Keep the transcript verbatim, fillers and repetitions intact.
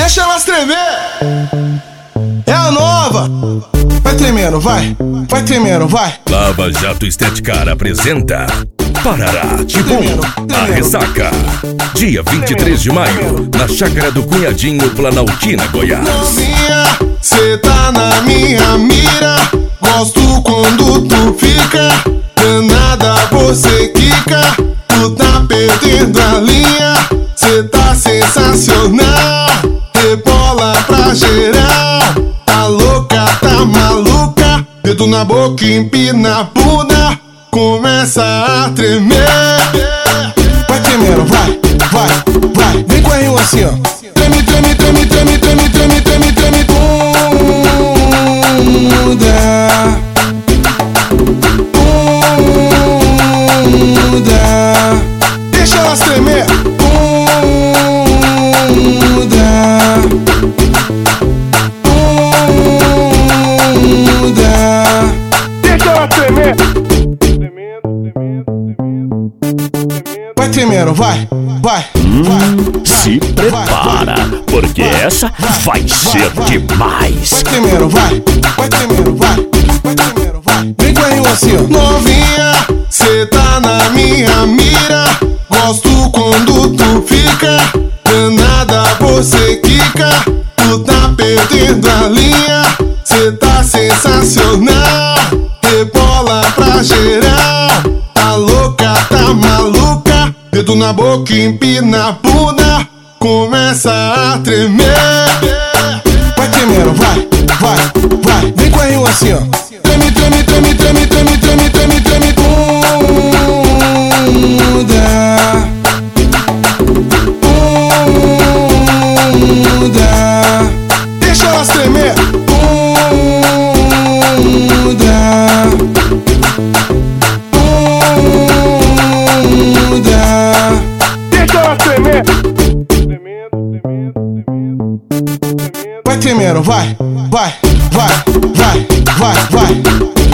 Deixa elas tremer. É a nova. Vai tremendo, vai. Vai tremendo, vai. Lava Jato Estética apresenta Parará de Bom, a Ressaca. Dia vinte e três de maio, na Chácara do Cunhadinho, Planaltina, Goiás. Novinha, cê tá na minha mira. Gosto quando tu fica. Danada você quica. Tu tá perdendo a linha. Cê tá sensacional. Rebola pra geral. Tá louca, tá maluca. Dedo na boca, empina a bunda. Começa a tremer. Vai tremendo, vai, vai, vai. Vem com a rio assim, ó. Treme, treme, treme, treme, treme, treme, treme, treme. Bunda. Bunda. Deixa elas tremer. Bunda. Bunda. Deixa elas tremer. Vai tremendo, vai, vai, hum, vai. Se prepara, porque essa vai ser demais. Vai tremendo, vai, vai tremendo, vai, vai tremendo, vai. Vem com a rio assim, ó. Novinha, cê tá na minha mira. Gosto quando tu fica. Danada você quica. Tu tá perdendo a linha. Cê tá sensacional. Rebola pra geral. Tá louca, tá maluca. Dedo na boca, empina a bunda. Começa a tremer. Vai tremendo, vai, vai, vai. Vem com a rio assim, ó. Treme, treme, treme, treme, treme, treme, treme, treme. Bunda. Bunda. Deixa elas tremer. Bunda. Bunda. Deixa elas tremer. Vai tremendo, vai, vai, vai, vai, vai, vai.